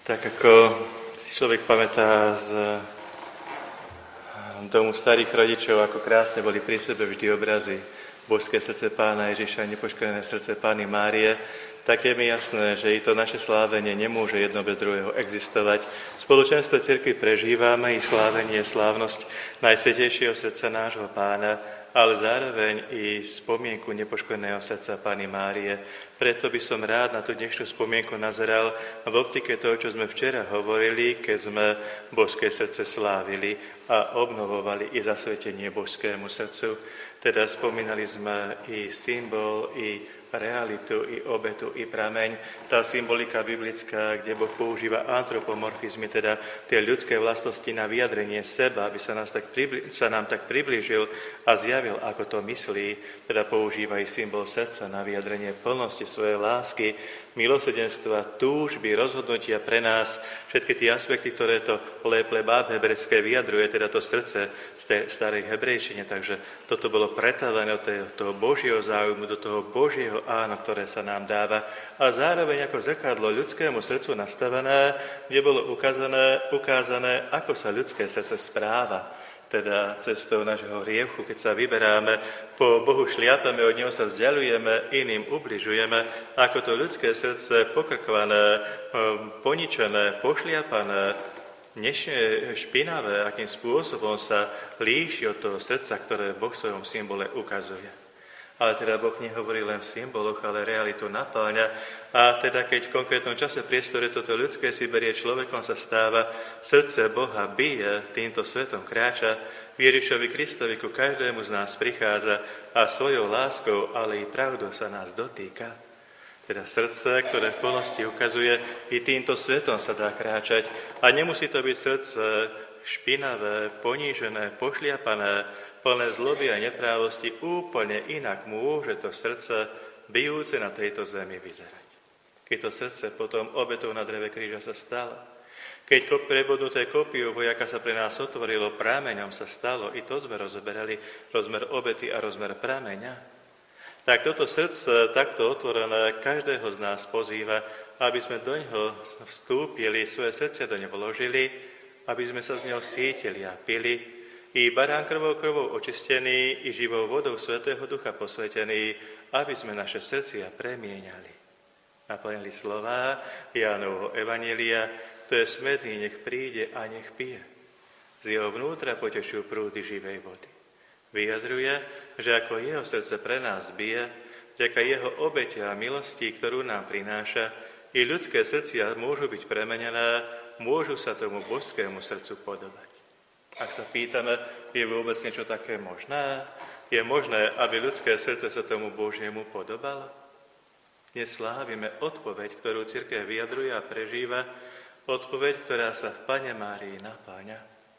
Tak ako si človek pamätá z domu starých rodičov, ako krásne boli pri sebe vždy obrazy Božské srdce Pána Ježiša, nepoškodené srdce Panny Márie, tak je mi jasné, že i to naše slávenie nemôže jedno bez druhého existovať. V spoločenstve cirkvi prežívame i slávenie, slávnosť Najsvätejšieho srdca nášho Pána, ale zároveň i spomienku nepoškodeného srdca Panny Márie. Preto by som rád na tú dnešnú spomienku nazeral v optike toho, čo sme včera hovorili, keď sme Božské srdce slávili a obnovovali i zasvetenie Božskému srdcu. Teda spomínali sme i symbol, i realitu, i obetu, i prameň. Tá symbolika biblická, kde Boh používa antropomorfizmy, teda tie ľudské vlastnosti na vyjadrenie seba, aby sa nám tak priblížil a zjavil, ako to myslí, teda používa i symbol srdca na vyjadrenie plnosti svojej lásky, milosrdenstva, túžby, rozhodnutia pre nás, všetky tie aspekty, ktoré to lép-lebáb hebrejské vyjadruje, teda to srdce z tej starej hebrejčine. Takže toto bolo pretavené do toho Božieho záujmu, do toho Božieho áno, ktoré sa nám dáva a zároveň ako zrkadlo ľudskému srdcu nastavené, kde bolo ukázané, ako sa ľudské srdce správa. Teda cestou nášho hriechu, keď sa vyberáme, po Bohu šliapame, od Neho sa vzdialujeme, iným ubližujeme, ako to ľudské srdce pokrkvané, poničené, pošliapané, špinavé, akým spôsobom sa líši od toho srdca, ktoré Boh v svojom symbole ukazuje. Ale teda Boh nehovorí len v symboloch, ale realitu napáňa. A teda keď v konkrétnom čase priestore toto ľudské si berie človekom, sa stáva, srdce Boha bije, týmto svetom kráča, Ježišovi Kristovi ku každému z nás prichádza a svojou láskou, ale i pravdou sa nás dotýka. Teda srdce, ktoré v plnosti ukazuje, i týmto svetom sa dá kráčať. A nemusí to byť srdce špinavé, ponížené, pošliapané, plné zloby a neprávosti, úplne inak môže to srdce bijúce na tejto zemi vyzerať. Keď to srdce potom obetou na dreve kríža sa stalo, keď prebodnuté kopiu vojaka sa pre nás otvorilo, prameňom sa stalo, i to sme rozoberali, rozmer obety a rozmer prameňa, tak toto srdce takto otvorené každého z nás pozýva, aby sme do ňoho vstúpili, svoje srdce do ňoho vložili, aby sme sa z neho sietili a pili, i barán krvou očistený, i živou vodou Svätého Ducha posvetený, aby sme naše srdcia premieňali. Naplnili slová Jánovho evanjelia, to je smedný, nech príde a nech pije. Z jeho vnútra potečú prúdy živej vody. Vyjadruje, že ako jeho srdce pre nás bije, vďaka jeho obete a milosti, ktorú nám prináša, i ľudské srdcia môžu byť premenené, môžu sa tomu božskému srdcu podobať. Ak sa pýtame, je vôbec niečo také možné? Je možné, aby ľudské srdce sa tomu Božiemu podobalo? Dnes slávime odpoveď, ktorú cirkev vyjadruje a prežíva, odpoveď, ktorá sa v Panne Márii napáňa.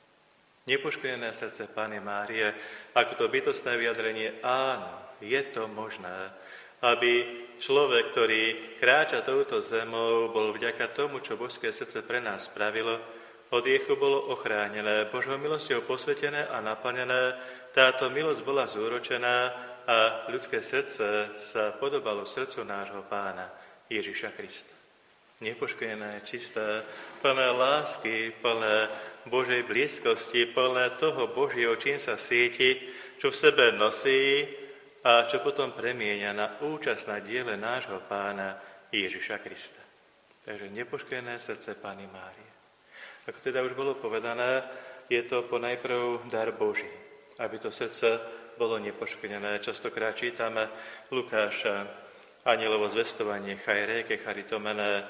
Nepoškodené srdce Panny Márie, ako to bytostné vyjadrenie, áno, je to možné, aby človek, ktorý kráča touto zemou, bol vďaka tomu, čo Božské srdce pre nás spravilo, od hriechu bolo ochránené, Božou milosťou posvetené a naplnené. Táto milosť bola zúročená a ľudské srdce sa podobalo srdcu nášho Pána Ježiša Krista. Nepoškodené, čisté, plné lásky, plné Božej blízkosti, plné toho Božieho, čím sa sieti, čo v sebe nosí a čo potom premieňa na účasť na diele nášho Pána Ježiša Krista. Takže nepoškodené srdce Panny Márie. Ako teda už bolo povedané, je to ponajprv dar Boží, aby to srdce bolo nepoškodené. Častokrát čítame Lukáša, anjelovo zvestovanie, chajréke, charitomene,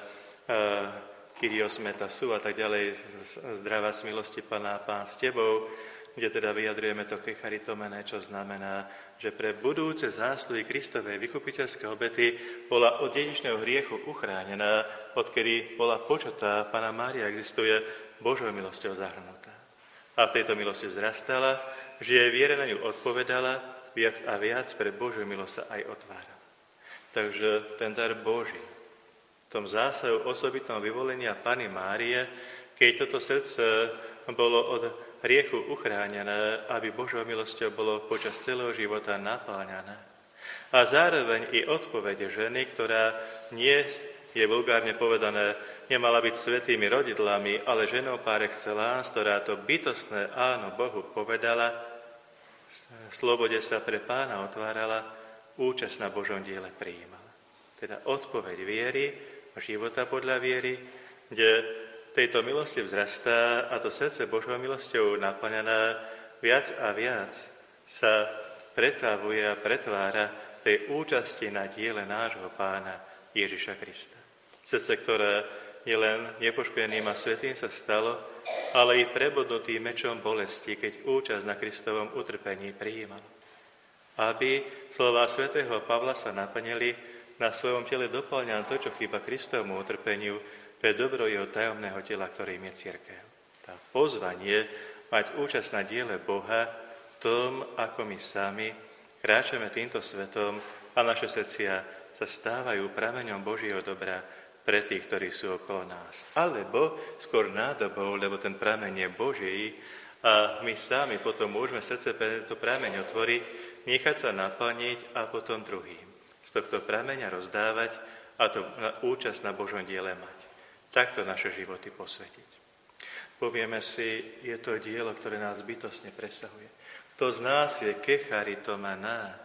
Kyrios metasu a tak ďalej, zdravá z milosti Pána, Pán s tebou, kde teda vyjadrujeme to charitomene, čo znamená, že pre budúce zásluhy Kristovej vykupiteľskej obety bola od dedičného hriechu uchránená, odkedy bola počatá, Panna Mária existuje Božou milosťou zahrnutá. A v tejto milosti vzrastala, že jej viere na ňu odpovedala, viac a viac pre Božiu milosť sa aj otvárala. Takže ten dar Boží, v tom zásahu osobitnom vyvolenia Panny Márie, keď toto srdce bolo od hriechu uchránené, aby Božou milosťou bolo počas celého života napáľané. A zároveň i odpovede ženy, ktorá nie je vulgárne povedané nemala byť svätými rodidlami, ale ženou par excellence, ktorá to bytostné áno Bohu povedala, slobode sa pre Pána otvárala, účasť na Božom diele prijímala. Teda odpoveď viery, života podľa viery, kde tejto milosti vzrastá a to srdce Božou milosťou naplňaná viac a viac sa pretavuje a pretvára tej účasti na diele nášho Pána Ježiša Krista. Srdce, ktoré nielen nepoškvrneným a svätým sa stalo, ale i prebodnutým mečom bolesti, keď účasť na Kristovom utrpení prijímalo. Aby slová svätého Pavla sa naplnili, na svojom tele doplňa to, čo chýba Kristovmu utrpeniu, pre dobro jeho tajomného tela, ktorým je cirkev. Tá pozvanie mať účasť na diele Boha v tom, ako my sami kráčame týmto svetom a naše srdcia sa stávajú prameňom Božieho dobra pre tých, ktorí sú okolo nás. Alebo skôr nádobou, lebo ten prameň je Boží a my sami potom môžeme srdce pre tento prameň otvoriť, nechať sa naplniť a potom druhým z tohto prameňa rozdávať a to účasť na Božom diele mať. Takto naše životy posvetiť. Povieme si, je to dielo, ktoré nás bytostne presahuje. Kto z nás je kecharitomana,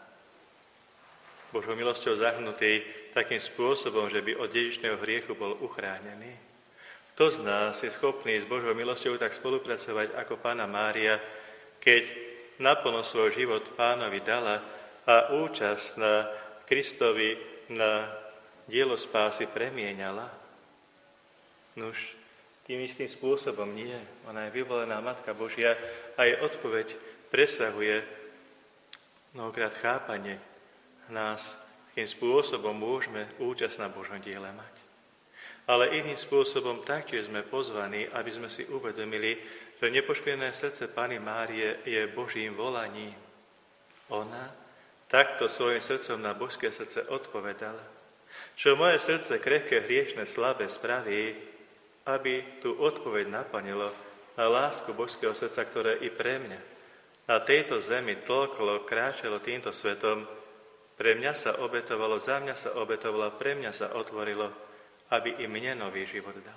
Božou milosťou zahrnutý takým spôsobom, že by od dedičného hriechu bol uchránený. Kto z nás je schopný s Božou milosťou tak spolupracovať ako Panna Mária, keď naplno svoj život Pánovi dala a účasť na Kristovi na dielo spásy premieňala? Nuž, tým istým spôsobom nie. Ona je vyvolená Matka Božia a jej odpoveď presahuje mnohokrát chápanie nás, akým spôsobom môžeme účasť na Božom diele mať. Ale iným spôsobom taktiež sme pozvaní, aby sme si uvedomili, že nepoškvrnené srdce Panny Márie je Božím volaním. Ona takto svojim srdcom na božské srdce odpovedala. Čo moje srdce krehké, hriešne, slabé spraví, aby tú odpoveď naplnilo na lásku božského srdca, ktoré i pre mňa na tejto zemi toľko kráčalo týmto svetom, pre mňa sa obetovalo, za mňa sa obetovalo, pre mňa sa otvorilo, aby i mne nový život dal.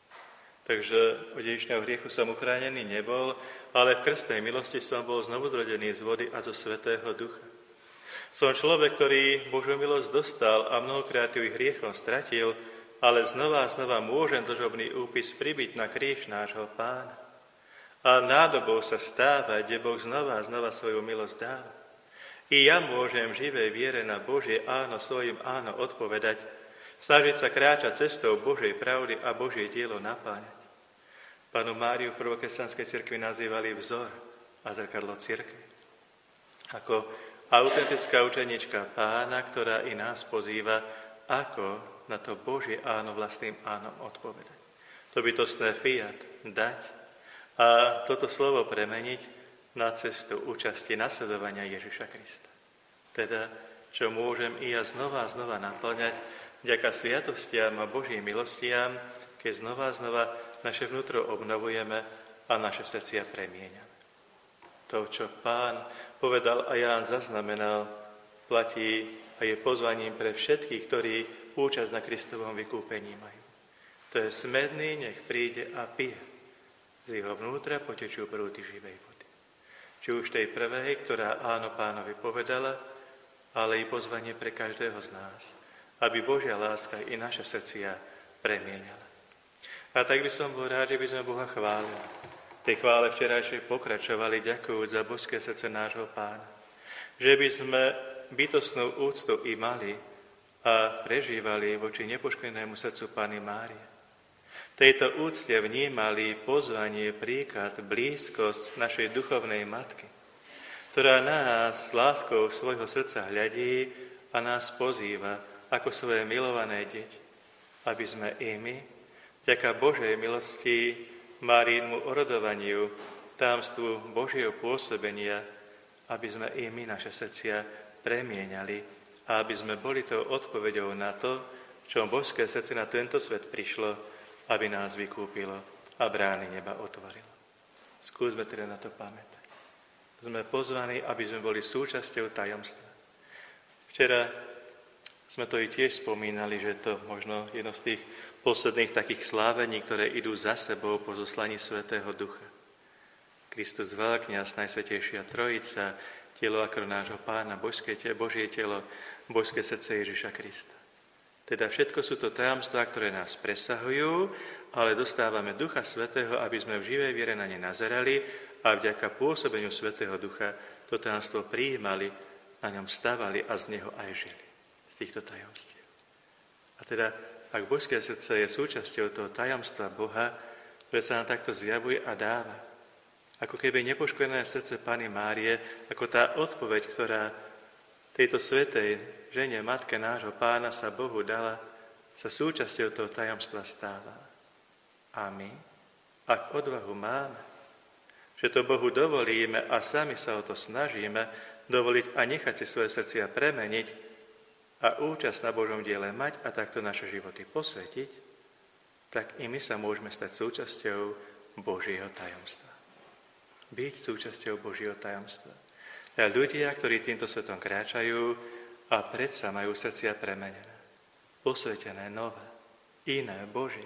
Takže od dedičného hriechu som uchránený nebol, ale v krstnej milosti som bol znovuzrodený z vody a zo Svätého Ducha. Som človek, ktorý Božiu milosť dostal a mnohokrát ju hriechom stratil, ale znova a znova môžem dlžobný úpis pribiť na kríž nášho Pána. A nádobou sa stáva, kde Boh znova a znova svoju milosť dáva. I ja môžem v živej viere na Božie áno svojim áno odpovedať, snažiť sa kráčať cestou Božej pravdy a Božie dielo napáňať. Pannu Máriu v prvokresťanskej cirkvi nazývali vzor a zrkadlo cirkvi. Ako autentická učenička Pána, ktorá i nás pozýva, ako na to Božie áno vlastným ánom odpovedať. To bytostné fiat dať a toto slovo premeniť na cestu účasti nasledovania Ježiša Krista. Teda, čo môžem i ja znova a znova naplňať vďaka sviatostiam a Božím milostiam, keď znova a znova naše vnútro obnovujeme a naše srdcia premieňame. To, čo Pán povedal a Ján zaznamenal, platí a je pozvaním pre všetkých, ktorí účasť na Kristovom vykúpení majú. To je smedný, nech príde a pije. Z jeho vnútra potečú prúdy živej vody. Či už tej prvej, ktorá áno Pánovi povedala, ale i pozvanie pre každého z nás, aby Božia láska i naše srdcia premieňala. A tak by som bol rád, že by sme Boha chválili. V tej chvále včerajšej pokračovali, ďakujúc za božské srdce nášho Pána. Že by sme bytostnú úctu i mali a prežívali voči nepoškvrnenému srdcu Panny Márie. V tejto úcte vnímali pozvanie, príklad, blízkosť našej duchovnej matky, ktorá nás s láskou svojho srdca hľadí a nás pozýva ako svoje milované deti, aby sme i my, vďaka Božej milosti, Márínmu orodovaniu, tajomstvu Božieho pôsobenia, aby sme i my naše srdcia premieňali a aby sme boli tou odpoveďou na to, čo božské srdce na tento svet prišlo, aby nás vykúpilo a brány neba otvorilo. Skúsme teda na to pamätať. Sme pozvaní, aby sme boli súčasťou tajomstva. Včera Sme to i tiež spomínali, že to možno jedno z tých posledných takých slávení, ktoré idú za sebou po zoslaní Svätého Ducha. Kristus veľkňaz, Najsvätejšia Trojica, telo a krv nášho Pána, Božie telo, božské srdce Ježiša Krista. Teda všetko sú to tajomstvá, ktoré nás presahujú, ale dostávame Ducha Svätého, aby sme v živej viere na ne nazerali a vďaka pôsobeniu Svätého Ducha to tajomstvo prijímali, na ňom stavali a z neho aj žili. Týchto tajomstiev. A teda, ak božské srdce je súčasťou toho tajomstva Boha, ktoré sa nám takto zjavuje a dáva, ako keby nepoškodené srdce Panny Márie, ako tá odpoveď, ktorá tejto svätej žene, matke nášho Pána sa Bohu dala, sa súčasťou toho tajomstva stáva. A my, ak odvahu máme, že to Bohu dovolíme a sami sa o to snažíme, dovoliť a nechať si svoje srdcia premeniť, a účasť na Božom diele mať a takto naše životy posvetiť, tak i my sa môžeme stať súčasťou Božieho tajomstva. Byť súčasťou Božieho tajomstva. A ľudia, ktorí týmto svetom kráčajú a predsa majú srdcia premenené, posvetené, nové, iné, Božie,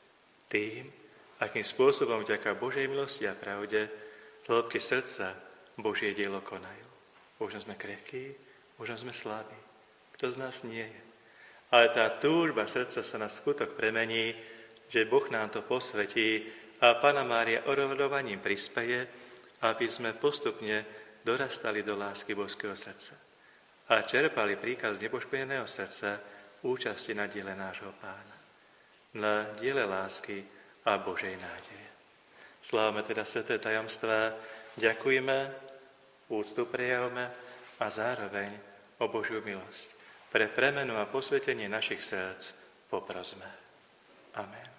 tým, akým spôsobom vďaka Božej milosti a pravde z hĺbky srdca Božie dielo konajú. Možno sme krehkí, možno sme slabí. Kto z nás nie je. Ale tá túžba srdca sa na skutok premení, že Boh nám to posvetí a Panna Mária orodovaním prispeje, aby sme postupne dorastali do lásky božského srdca a čerpali príkaz nepoškodeného srdca účasti na diele nášho Pána, na diele lásky a Božej nádeje. Slávame teda sväté tajomstvá, ďakujeme, úctu prejavme a zároveň o Božiu milosť. Pre premenu a posvetenie našich srdc poprosme. Amen.